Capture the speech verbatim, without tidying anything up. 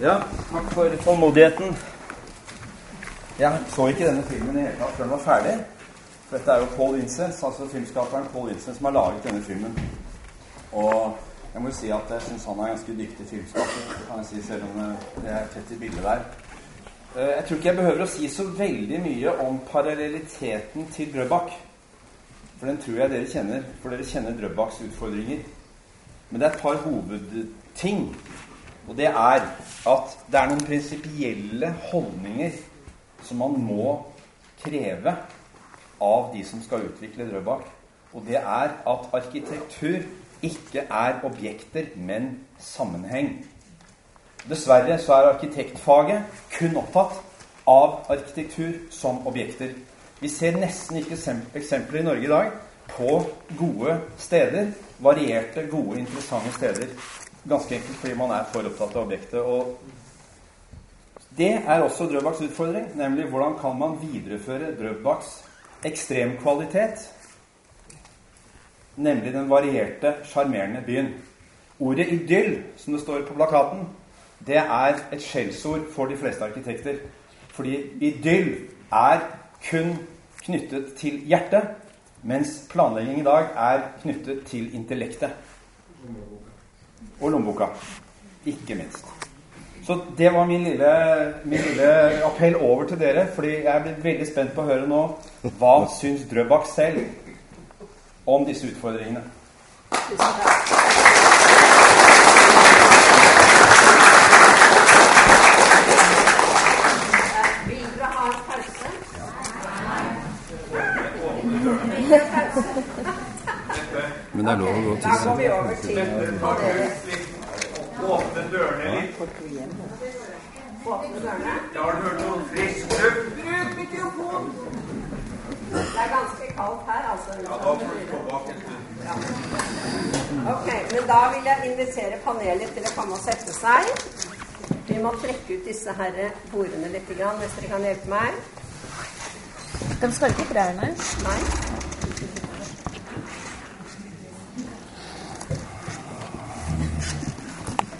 Ja, takk for tålmodigheten. Jeg så ikke denne filmen i hele tatt før den var ferdig. For dette er jo Paul Vincent, altså filmskaperen Paul Vincent, som har laget denne filmen. Og jeg må jo si at jeg synes han er ganske dyktig filmskaper, kan jeg si, selv om det er tett i bildet der. Jeg tror ikke jeg behøver å si så veldig mye om paralleliteten til Drøbak. For den tror jeg dere kjenner, for dere kjenner Drøbaks utfordringer. Men det er et par hovedting. Og det er at det er noen prinsipielle holdninger som man må kreve av de som skal utvikle Drøbak. Og det er at arkitektur ikke er objekter, men sammenheng. Dessverre så er arkitektfaget kun opptatt av arkitektur som objekter. Vi ser nesten ikke eksempler i Norge i dag på gode steder, varierte, gode, interessante steder. Ganske enkelt fordi man er for opptatt av objektet. Og det er også Drøbaks utfordring, nemlig hvordan kan man videreføre Drøbaks ekstremkvalitet, nemlig den varierte, charmerende byen. Ordet idyll, som det står på plakaten, det er et skjellsord for de fleste arkitekter. Fordi idyll er kun knyttet til hjertet, mens planlegging i dag er knyttet til intellektet. Og lommeboka. Ikke minst. Så det var min lille, min lille appell over til dere, fordi jeg blir veldig spent på å høre nå hva syns Drøbak selv om disse utfordringene. Tusen takk. Vil dere ha en pause? Men det er lov å gå til Da går vi over til Åpne dørene litt. Åpne dørene. Da har du hørt noen frisk luft. Bruk mikrofon! Det er ganske kaldt her, altså. Ja, da får du stå bak en stund. Ja. Ok, men da vil jeg invitere panelet til å komme og sette seg. Vi må trekke ut disse her bordene litt, hvis dere kan hjelpe meg. De skal ikke brærne. Nei.